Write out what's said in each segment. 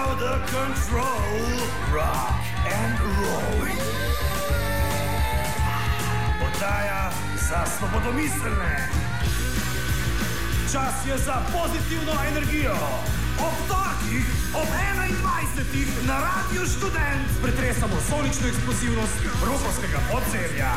out of control, rock and roll. Oddaja za svobodomiselne. Čas je za pozitivno energijo. Ob torkih, ob 21. na Radiu Študent pretresamo sonično eksplozivnost rokovskega podzemlja.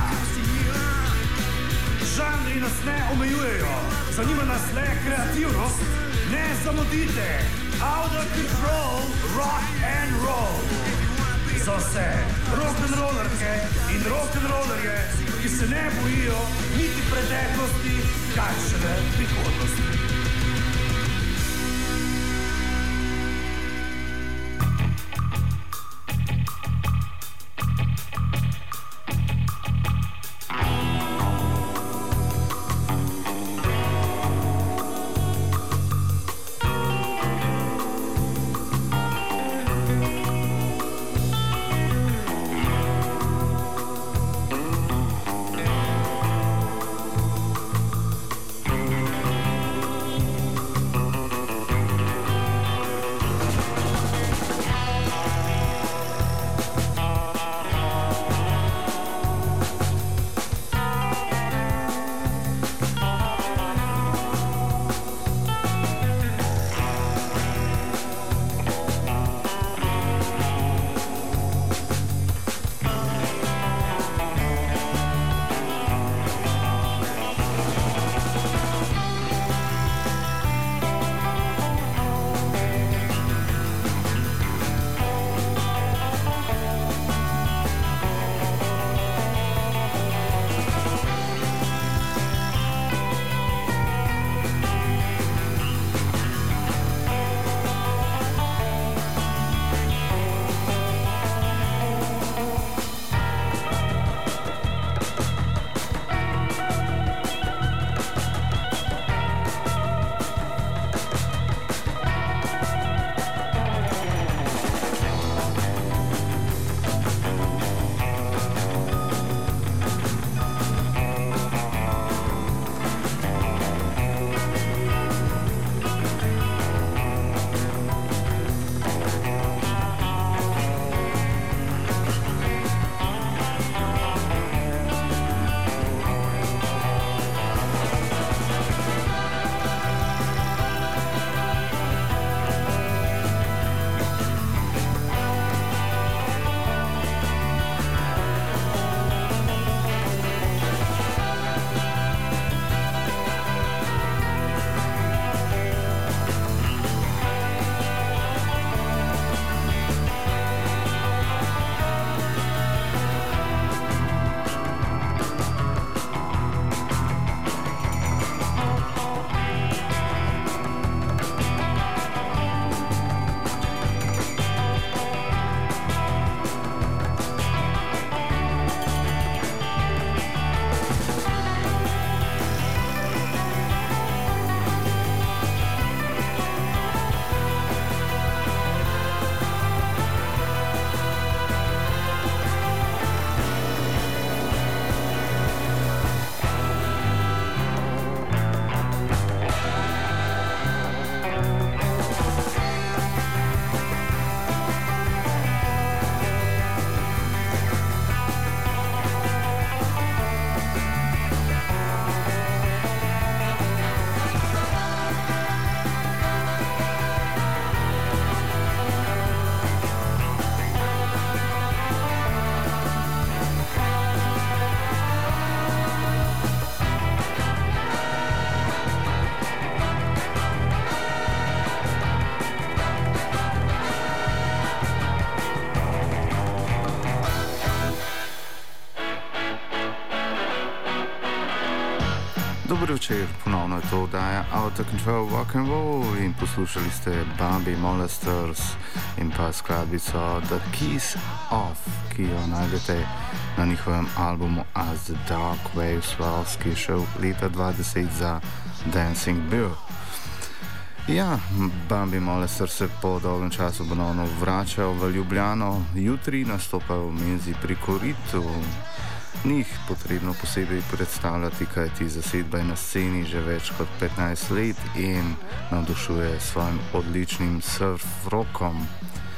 Žanri nas ne omejujejo, zanima nas le kreativnost. Ne zamudite, out of control, rock and roll. Za vse rock'n'rollerke in rock'n'rollerje, ki se ne bojijo niti preteklosti, kaj šele prihodnosti. Dobro večer, ponovno je to oddaja Out of Control Rock and Roll in poslušali ste Bambi Molesters in pa skladbico The Keys Off, ki jo najdete na njihovem albumu As the Dark Wave Swells, ki je šel leta 2010 za Dancing Bear. Ja, Bambi Molesters se po dolgem času ponovno vračajo v Ljubljano, jutri nastopajo v Menzi pri Koritu. Ni jih potrebno posebej predstavljati, kajti zasedba je na sceni že več kot 15 let in navdušuje s svojim odličnim surf rockom.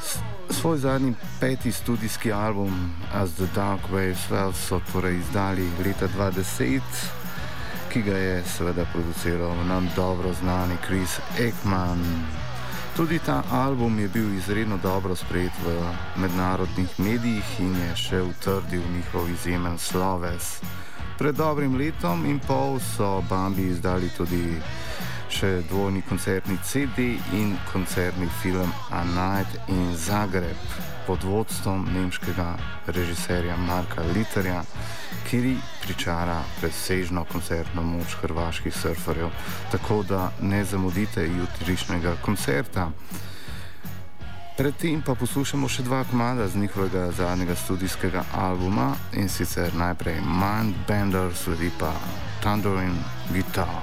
Svoj zadnji 5. studijski album As the Dark Waves Fell so torej izdali leta 2010, ki ga je seveda produciral nam dobro znani Chris Ekman. Tudi ta album je bil izredno dobro sprejet v mednarodnih medijih in je še utrdil njihov izjemen sloves. Pred dobrim letom in pol so Bambi izdali tudi še dvojni koncertni CD in koncertni film A Night in Zagreb pod vodstvom nemškega režiserja Marka Litterja, ki pričara presežno koncertno moč hrvaških surferjev, tako da ne zamudite jutrišnjega koncerta. Predtem pa poslušamo še 2 komada z njihovega zadnjega studijskega albuma, in sicer najprej Mindbender, sledi pa Thundering Guitar.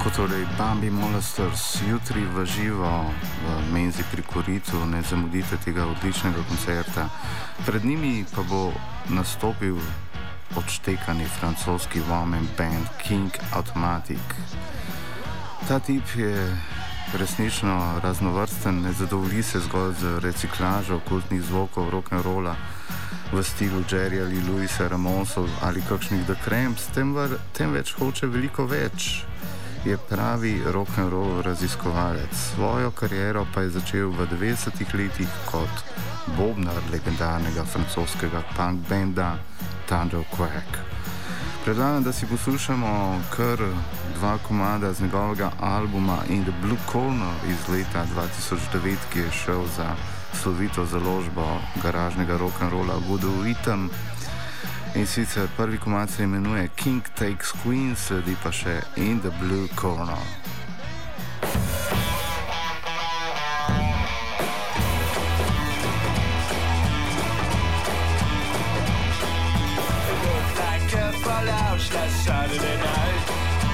Torej Bambi Molesters, jutri v živo v Menzi pri Koritu, ne zamudite tega odličnega koncerta. Pred njimi pa bo nastopil odštekani francoski woman band King Automatic. Ta tip je resnično raznovrsten, ne zadovolji se zgolj z reciklažo kultnih zvokov rock'n'rolla v stilu Jerryja ali Louisa Ramonsov ali kakšnih The Cramps, temveč hoče veliko več. Je pravi rock'n'roll raziskovalec. Svojo kariero pa je začel v 90-ih letih kot bobnar legendarnega francoskega punk benda Thunderquack. Predlagam, da si poslušamo kar dva komada z njegovega albuma In the Blue Corner iz leta 2009, ki je šel za slovito založbo garažnega rock'n'rolla Voodoo Rhythm. In sicer prvi komad se imenuje King Takes Queen, sledi pa še In the Blue Corner. Saturday night,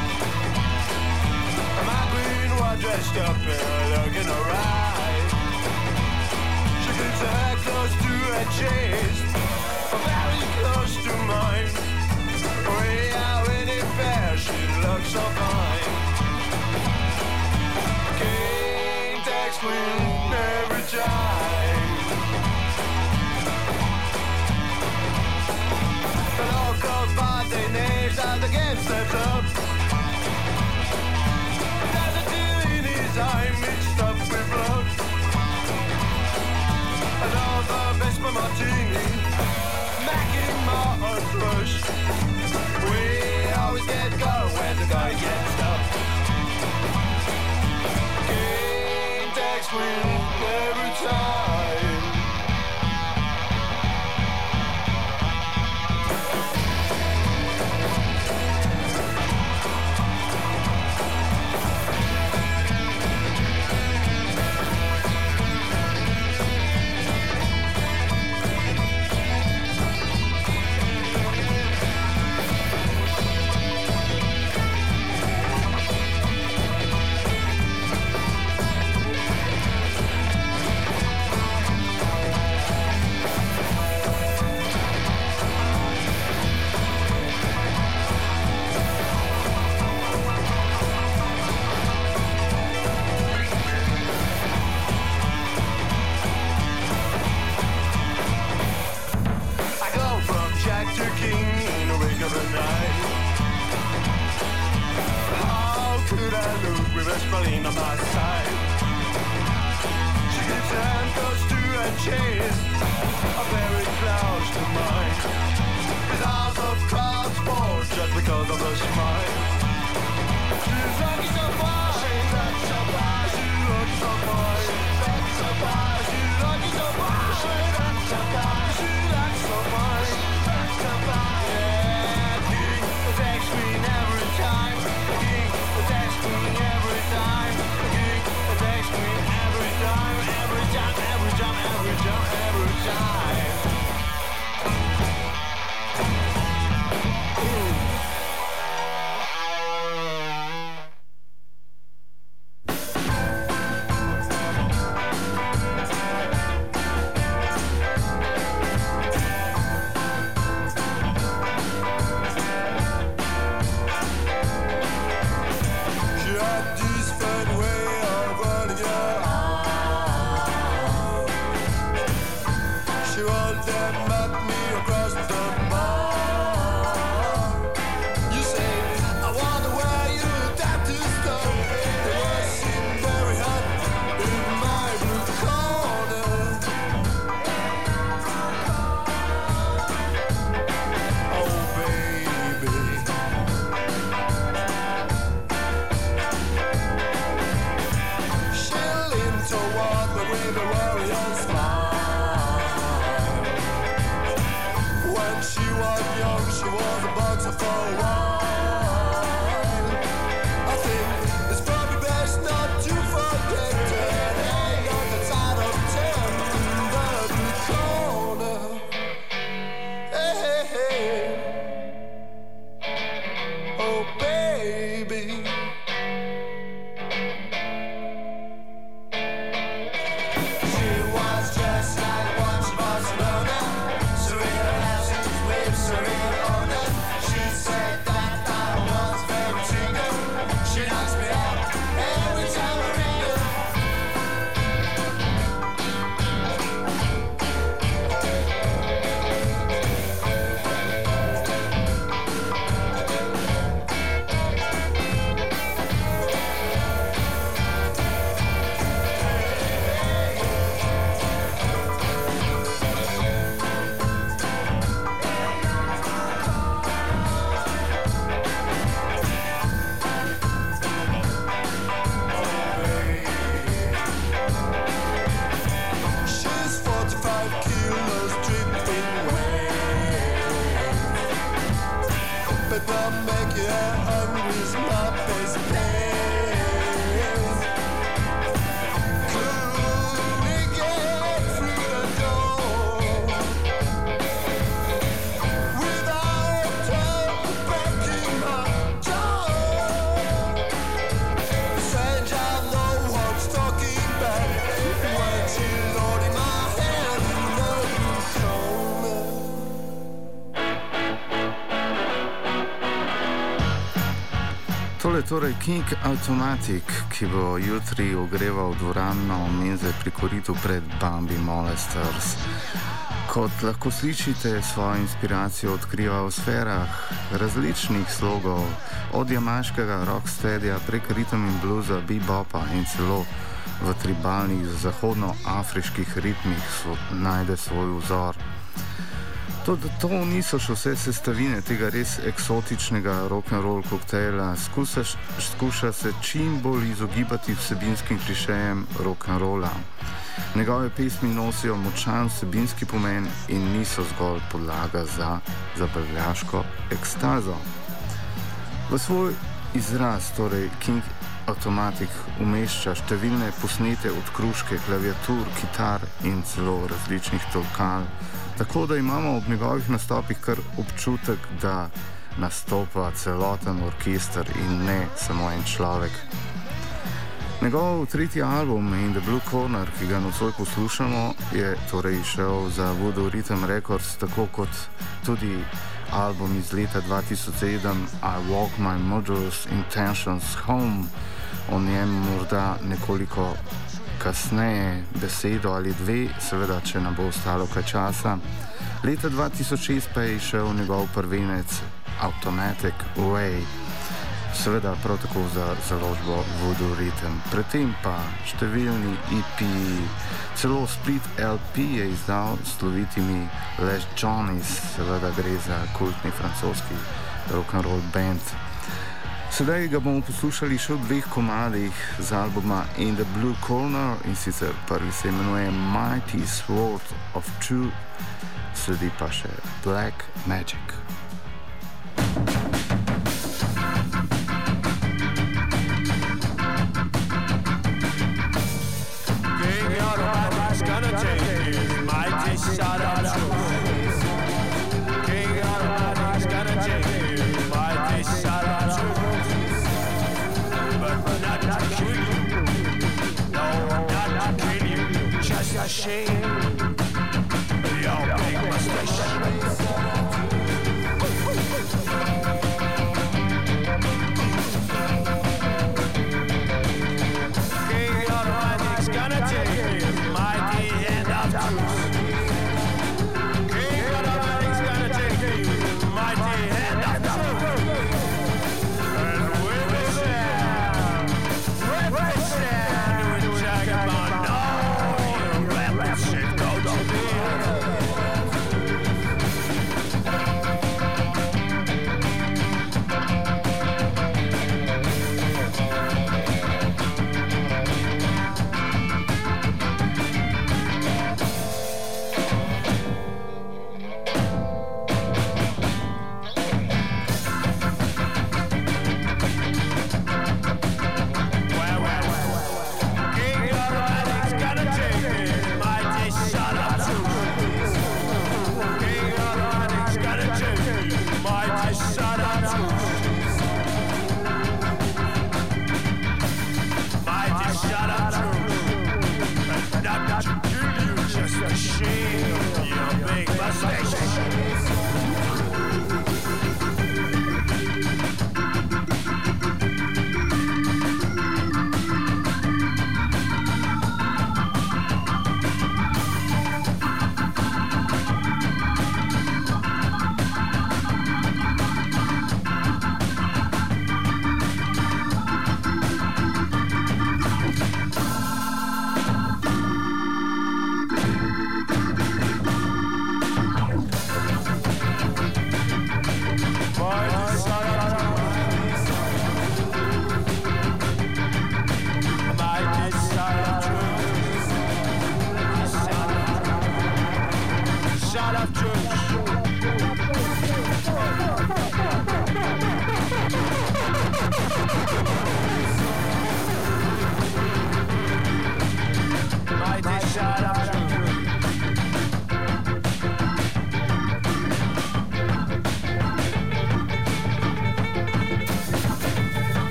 my queen was dressed up and looking alright. She keeps her close to her chest, very close to mine. Way out in it fair, she looks so fine. King takes queen every time. The local party names are the game steps up. There's a deal in his eye mixed up with love. And all the best for martini, macking my thrush. We always get going when the guy gets stuck. King takes queen every time. Pauline on my side. She keeps her hand close to her chest, very close to mine. His eyes of clouds fall just because of her smile. She's looking so fine, she's looking so fine, she looks so fine, she looks so fine, she's looking so fine, she looks so fine, she looks so fine, she looks so fine. Yeah, King takes me every time. King takes me every time. King takes me every time, every time, every time, every time, every time. Tole je torej King Automatic, ki bo jutri ogreval dvorano menze pri koritu pred Bambi Molesters. Kot lahko slišite, svojo inspiracijo odkriva v sferah različnih slogov, od jamaškega rocksteadija prek ritem in bluza, bebopa in celo v tribalnih zahodnoafriških ritmih najde svoj vzor. To niso še vse sestavine tega res eksotičnega rock'n'roll koktejla. Skuša se čim bolj izogibati vsebinskim klišejem rock'n'rolla. Njegove pesmi nosijo močan vsebinski pomen in niso zgolj podlaga za zabavljaško ekstazo. V svoj izraz, torej King Automatic, umešča številne posnete odkruške, klaviatur, kitar in celo različnih tolkal, tako da imamo ob njegovih nastopih kar občutek, da nastopa celoten orkester in ne samo en človek. Njegov tretji album In the Blue Corner, ki ga nocoj poslušamo, je torej šel za Voodoo Rhythm Records, tako kot tudi album iz leta 2007 I Walk My Murderous Intentions Home. O njem morda nekoliko kasneje, besedo ali dve, seveda, če nam bo ostalo kaj časa. Leta 2006 pa je šel njegov prvenec Automatic Way, seveda prav tako za založbo Voodoo Rhythm. Predtem pa številni EP, celo Split LP je izdal s slovitimi Les Johnnies, seveda gre za kultni francoski rock'n'roll band. Sedaj ga bomo poslušali še v dveh komadih z albuma In the Blue Corner, in sicer prvi se imenuje Mighty Sword of Truth, sledi pa še Black Magic. Shame your big mustache. King Automatic's gonna take his mighty hand of truth. King Automatic's gonna take his mighty hand of truth. And with the sound, with Jagabon, shit, go.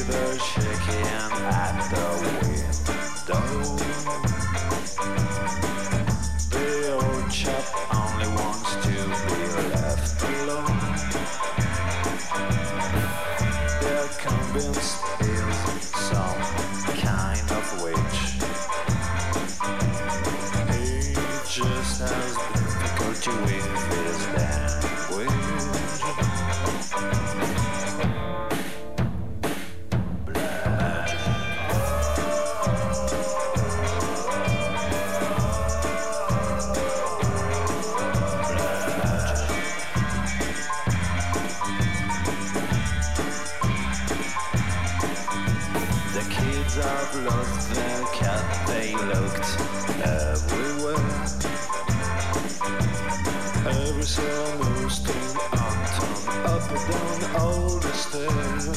the shaking at the window. The old chap only wants to be left alone. They're convinced he's some kind of witch. He just has difficulty with his language. I've lost their cat, they looked everywhere. Every summer stone uptown, up and down all the stairs.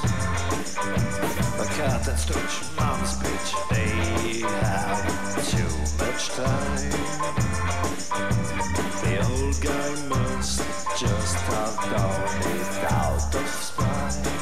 A cat and stretch, mom's bitch, they have too much time. The old guy must just have done it out of spite.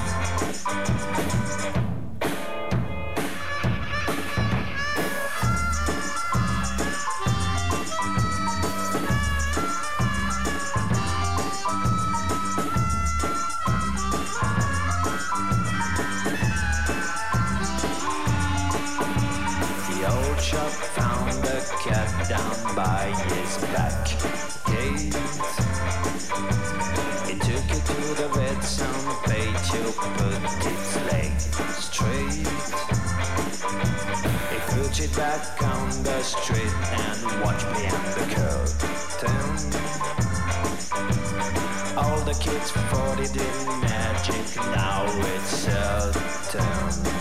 Found a cat down by his back gate. He took it to the vet's on the page to put its legs straight. He put it back on the street and watched behind the curtain. All the kids thought he did magic, now it's certain.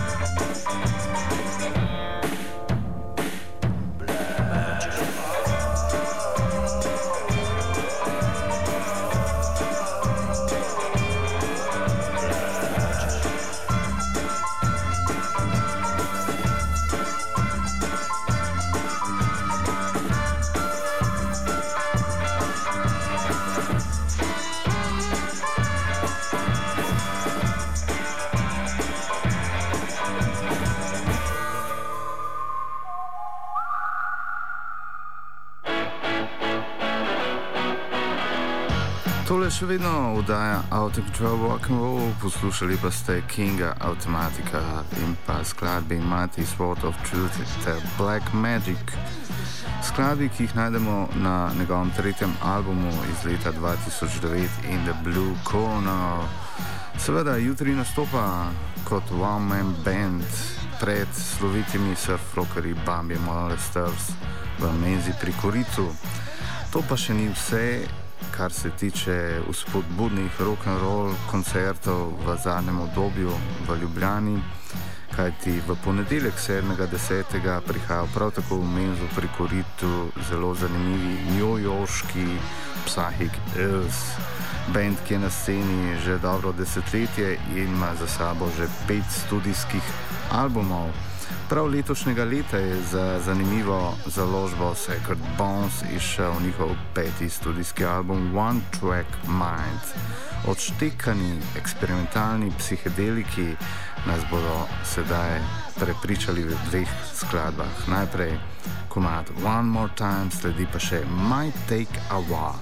Tole še vedno vdaja Out of Control Rock and Roll, poslušali pa ste Kinga Automatica in pa skladbi Mighty Sword of Truth ter Black Magic. Skladbi, ki jih najdemo na njegovem tretjem albumu iz leta 2009 In the Blue Corner. Seveda jutri nastopa kot one-man band pred slovitimi surf-rockerji Bambi Molesters v Menzi pri Koricu. To pa še ni vse, kar se tiče vzpodbudnih rock'n'roll koncertov v zadnjem obdobju v Ljubljani, kajti v ponedeljek 7.10. prihaja prav tako v Menzu pri Koritu zelo zanimivi newyorški Psychic Earth, band, ki je na sceni že dobro desetletje in ima za sabo že 5 studijskih albumov. Prav letošnjega leta je za zanimivo založbo Sacred Bones izšel njihov 5. studijski album One Track Mind. Odštekani eksperimentalni psihedeliki nas bodo sedaj prepričali v 2 skladbah. Najprej komad One More Time, sledi pa še Might Take a While.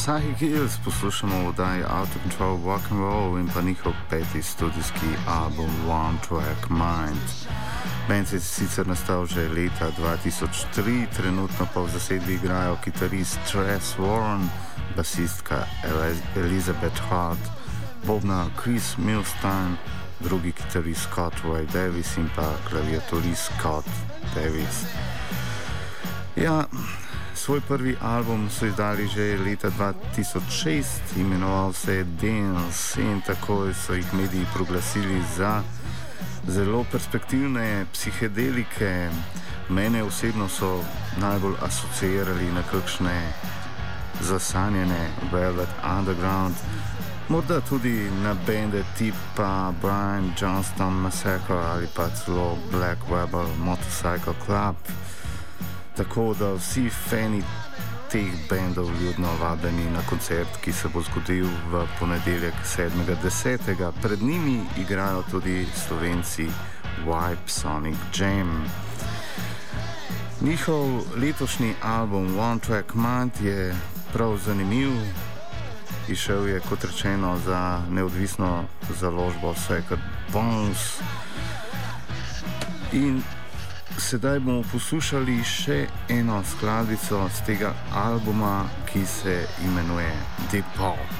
Psychic Hills poslušamo v oddaji Out of Control Rock and Roll in pa njihov 5. studijski album One Track Mind. Band je sicer nastal že leta 2003, trenutno pa v zasedbi igrajo kitarist Tress Warren, basistka Elizabeth Hart, bobna Chris Milstein, drugi kitarist Scott Roy Davis in pa klaviaturist Scott Davis. Ja, svoj prvi album so izdali že leta 2006, imenoval se je Dance in takoj so jih mediji proglasili za zelo perspektivne psihedelike. Mene osebno so najbolj asociirali na kakšne zasanjene Velvet Underground, morda tudi na bende tipa Brian Johnston Massacre ali pa celo Black Rebel Motorcycle Club. Tako da vsi fani teh bendov ljudno vabljeni na koncert, ki se bo zgodil v ponedeljek 7.10. Pred njimi igrajo tudi Slovenci Vibe Sonic Jam. Njihov letošnji album One Track Mind je prav zanimiv. Išel je, kot rečeno, za neodvisno založbo Sacred Bones. In sedaj bomo poslušali še eno skladbico z tega albuma, ki se imenuje Deport.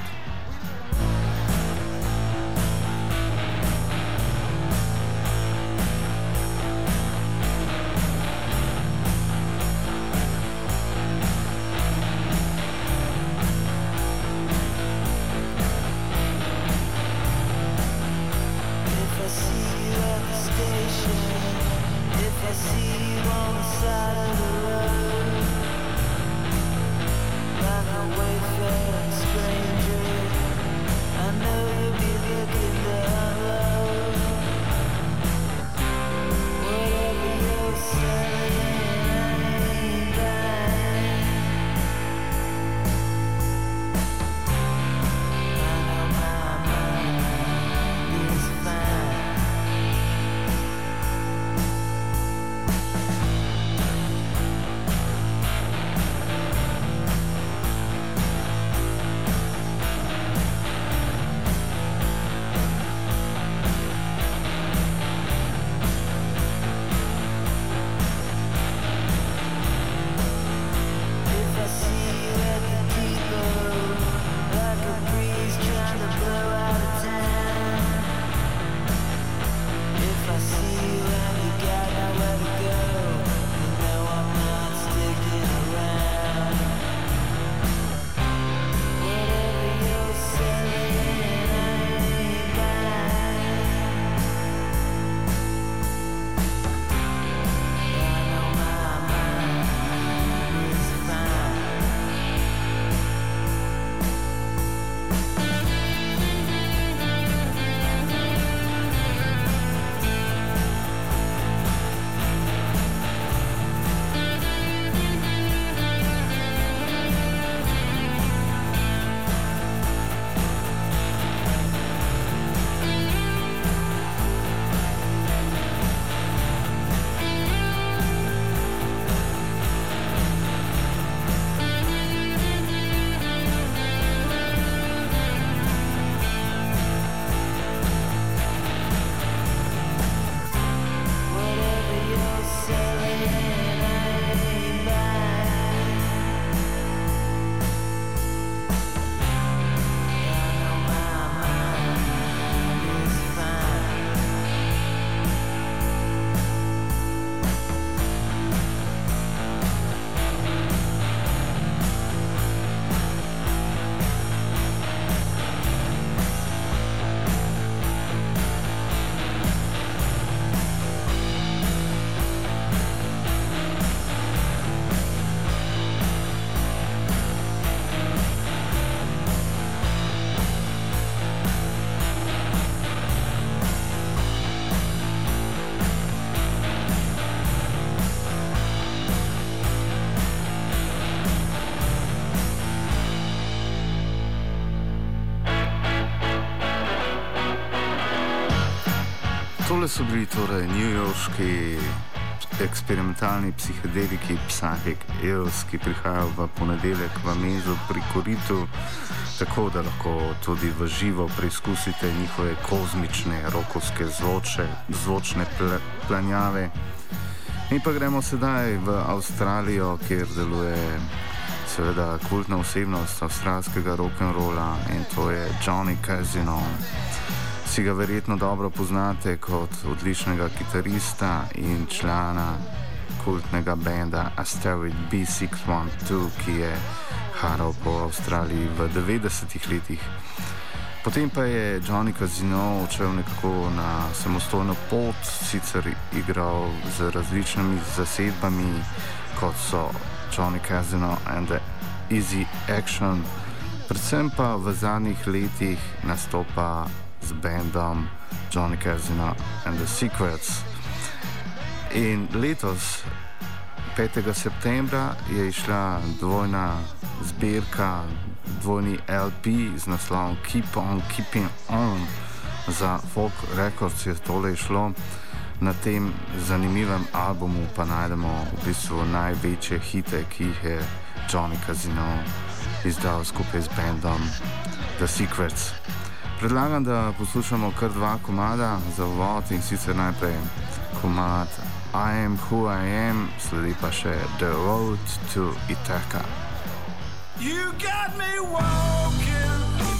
Tole so bili torej newyorški eksperimentalni psihedeliki Psychic Eels, ki prihajajo v ponedeljek v Menzu pri Koritu, tako da lahko tudi v živo preizkusite njihove kozmične rokovske zvočne planjave. In pa gremo sedaj v Avstralijo, kjer deluje seveda kultna osebnost avstralskega rock'n'rolla in to je Johnny Casino. Si ga verjetno dobro poznate kot odličnega kitarista in člana kultnega benda Asteroid B612, ki je haral po Avstraliji v 90-ih letih. Potem pa je Johnny Casino odšel nekako na samostojno pot, sicer igral z različnimi zasedbami, kot so Johnny Casino and the Easy Action, predvsem pa v zadnjih letih nastopa z bendom Johnny Casino and the Secrets. In letos, 5. septembra, je išla dvojna zbirka, dvojni LP z naslovom Keep On Keeping On. Za Folk Records je tole išlo. Na tem zanimivem albumu pa najdemo v bistvu največje hite, ki jih je Johnny Casino izdal skupaj z bendom The Secrets. Predlagam, da poslušamo kar dva komada za uvod, in sicer najprej komad I Am Who I Am, sledi pa še The Road to Ithaca. You got me walking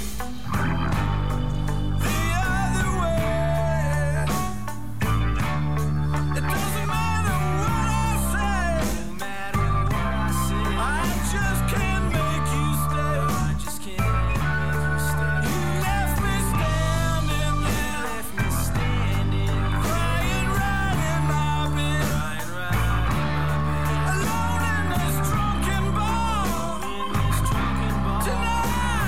the other way. It doesn't matter what I say, no matter what I say. I just can't make you stay. I just can't make you stay. You left me standing there, left me standing, crying right in my bed, crying right in my bed, alone in this drunken bar. Tonight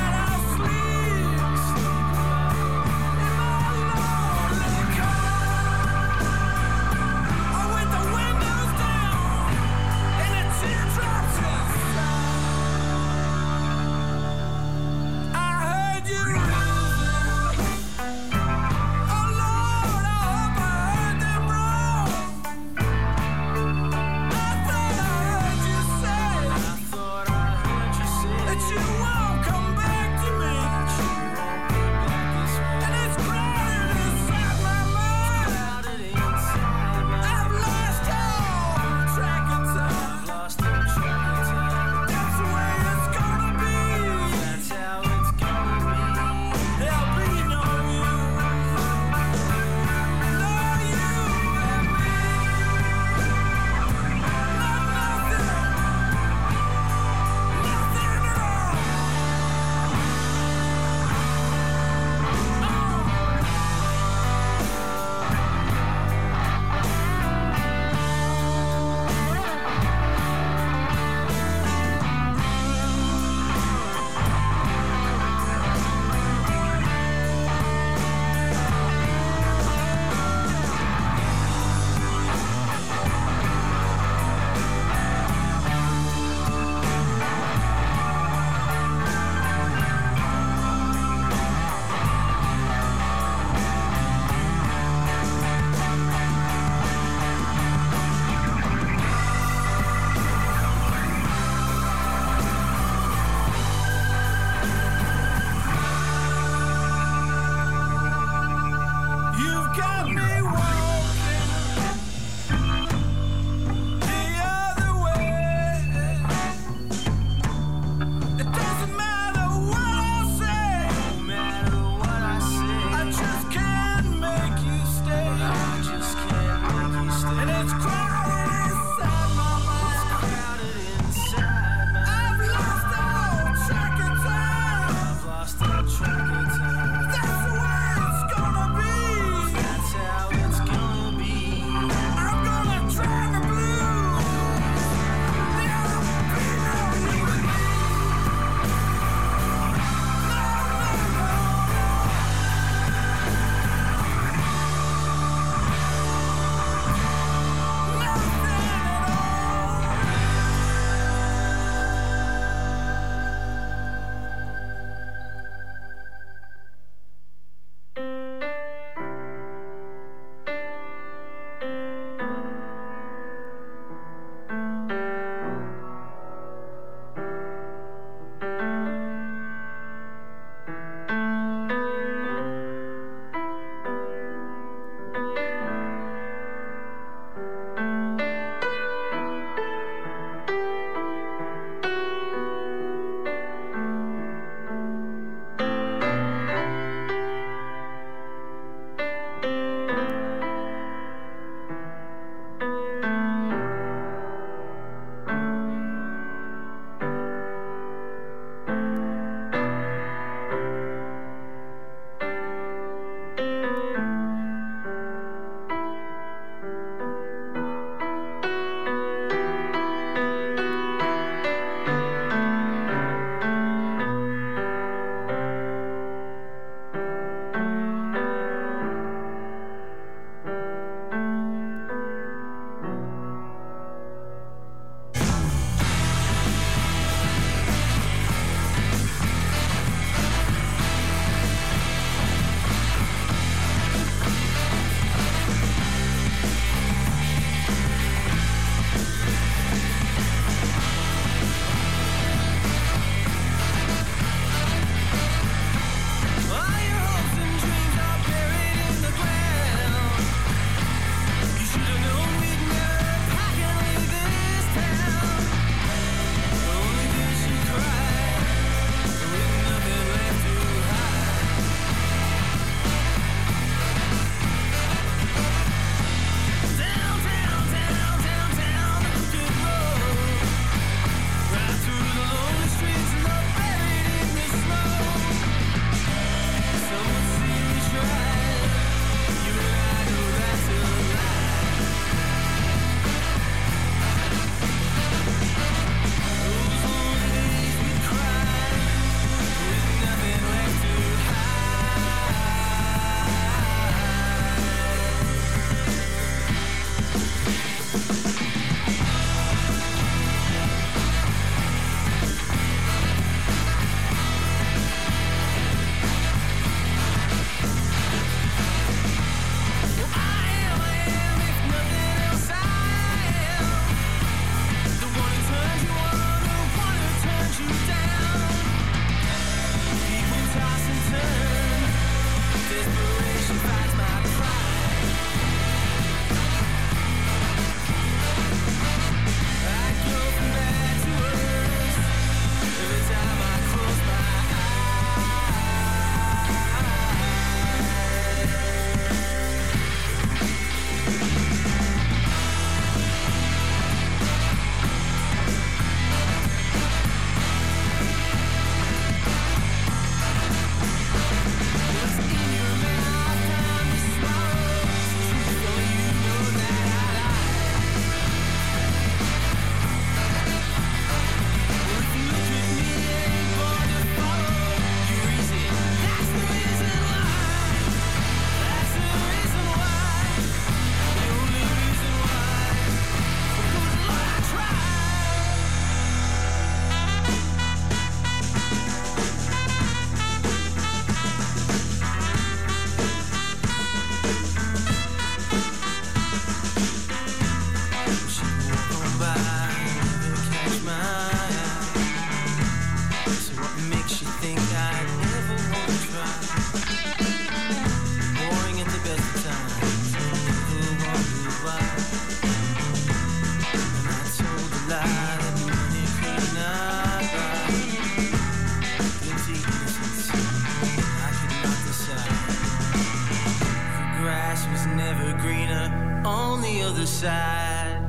side.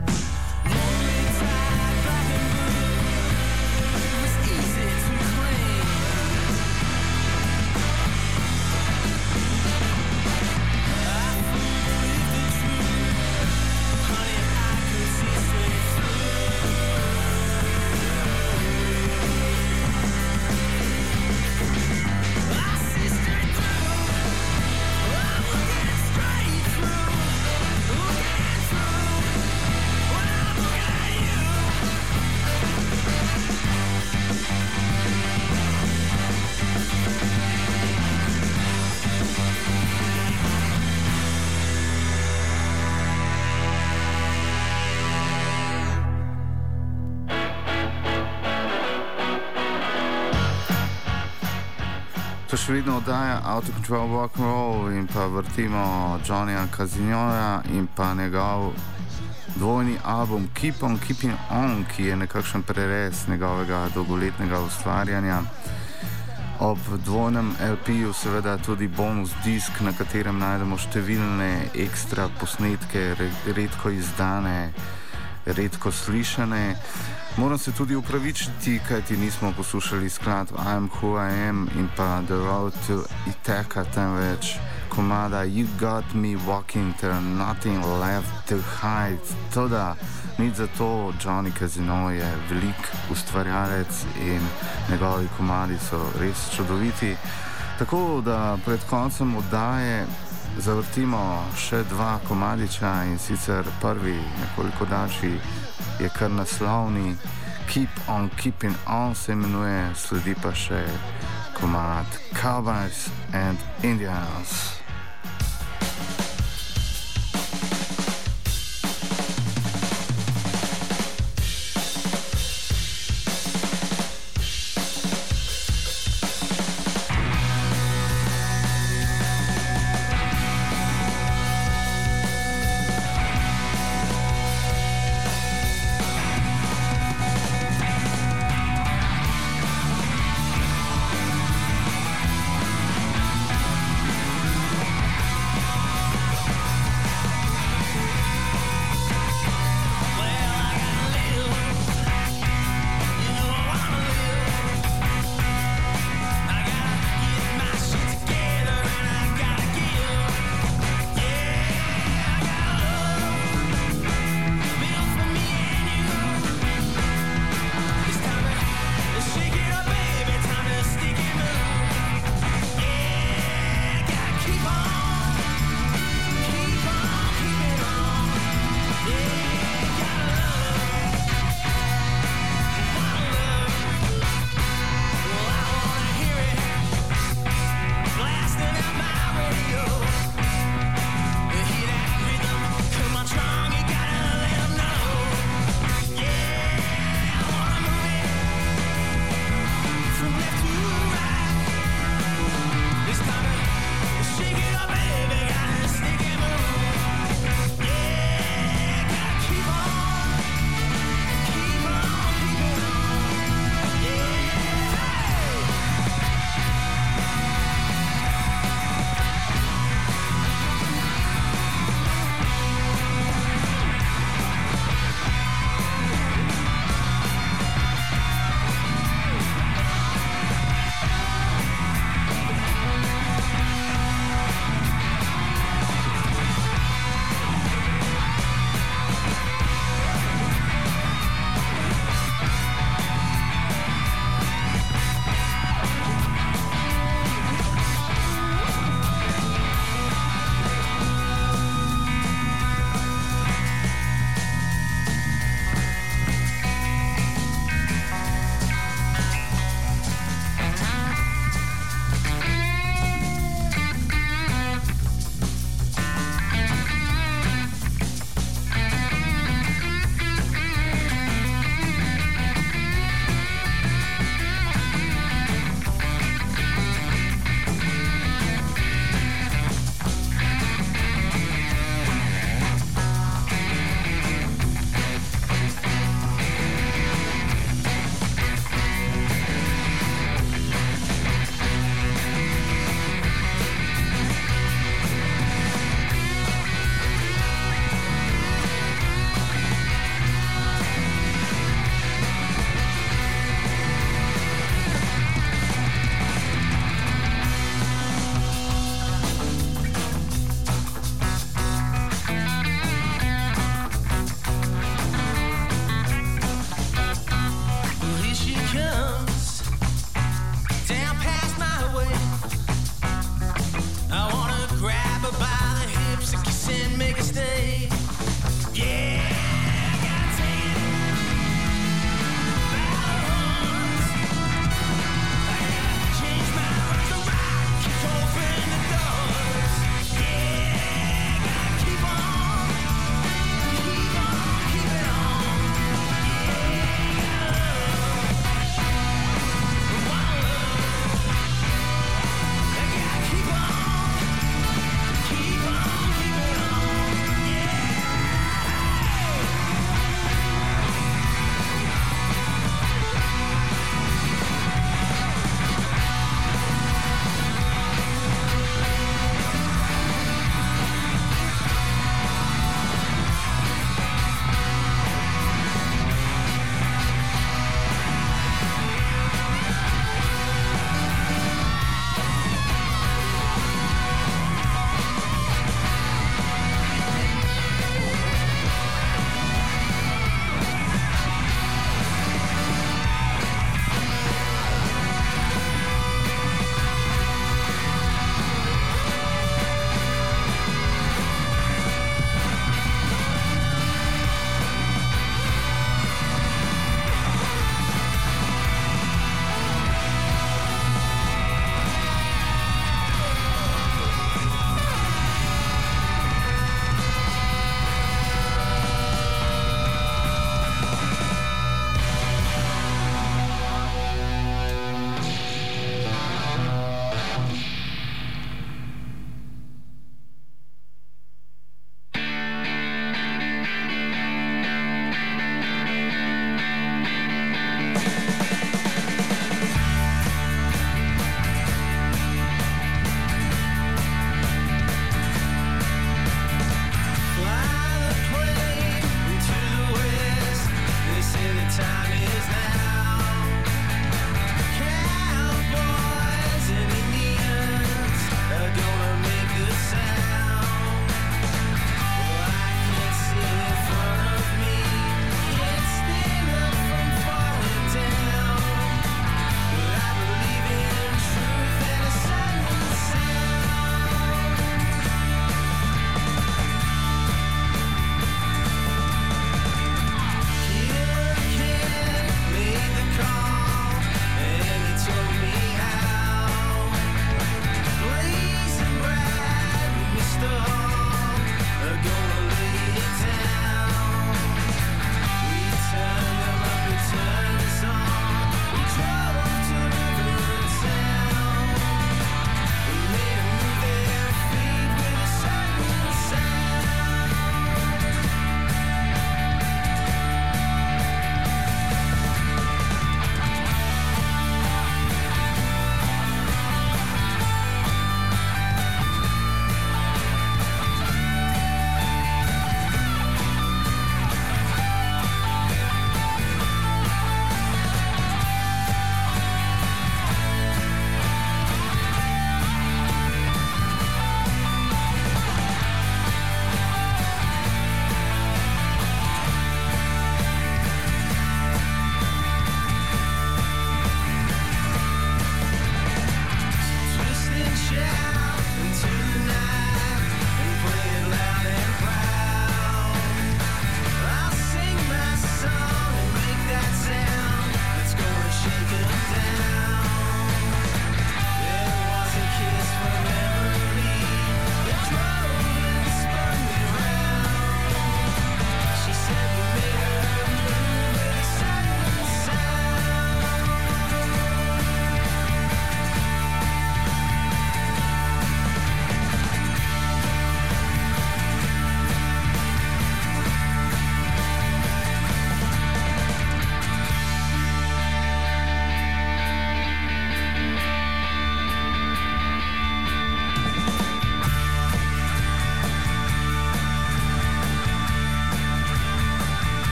To še vedno oddaja Out of Control Rock and Roll in pa vrtimo Johnnyja Casinoja in pa njegov dvojni album Keep on Keeping On, ki je nekakšen prerez njegovega dolgoletnega ustvarjanja. Ob dvojnem LP-ju seveda tudi bonus disk, na katerem najdemo številne ekstra posnetke, redko izdane, redko slišane. Moram se tudi upravičiti, kajti nismo poslušali skladb I Am Who I Am in pa The Road to Ithaca, temveč komada You Got Me Walking, There Nothing Left to Hide. Toda nič za to, Johnny Casino je velik ustvarjalec in njegovi komadi so res čudoviti. Tako da pred koncem oddaje zavrtimo še dva komadiča, in sicer prvi, nekoliko daljši, je kar naslovni, Keep on Keeping On se imenuje, sledi pa še komad Cowboys and Indians.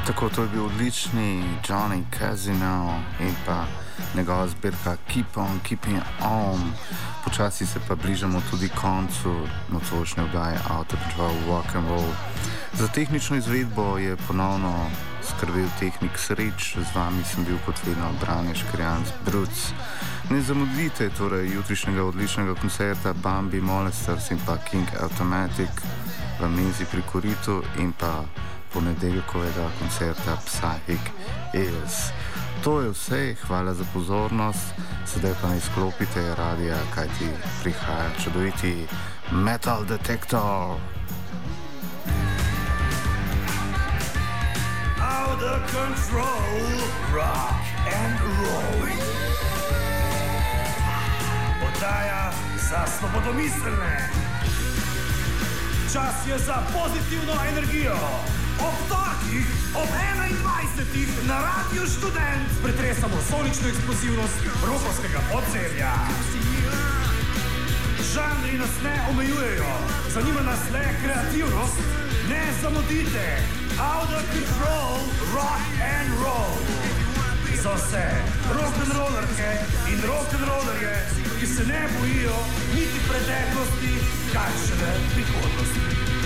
Tako, to je bil odlični Johnny Casino in pa njegova zbirka Keep On Keeping On. Počasi se pa bližamo tudi koncu nocojšnje oddaje Out of Control Rock and Roll. Za tehnično izvedbo je ponovno skrbel tehnik Sreč, z vami sem bil kot vedno Brane Škrjanc Bruc. Ne zamudite torej jutrišnjega odličnega koncerta Bambi Molesters in pa King Automatic v Menzi pri Koritu in pa ponedeljkovega koncerta Psychic Ears. To je vse, hvala za pozornost, sedaj pa ne izklopite radija, kajti prihaja čudoviti Metal Detector. Out of control, rock and roll. Oddaja za svobodomiselne. Čas je za pozitivno energijo. Ob torkih, ob 21. na Radiu Študent pretresamo sonično eksplozivnost rokovskega podzemlja. Žanri nas ne omejujejo, zanima nas le kreativnost. Ne zamudite, Out of Control, rock and roll. Za vse rock'n'rollerke in rock'n'rollerje, ki se ne bojijo niti preteklosti, kaj šele prihodnosti.